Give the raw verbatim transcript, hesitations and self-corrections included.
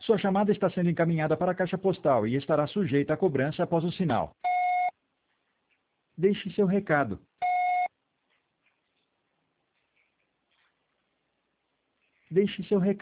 Sua chamada está sendo encaminhada para a caixa postal e estará sujeita a cobrança após o sinal. Deixe seu recado. Deixe seu recado.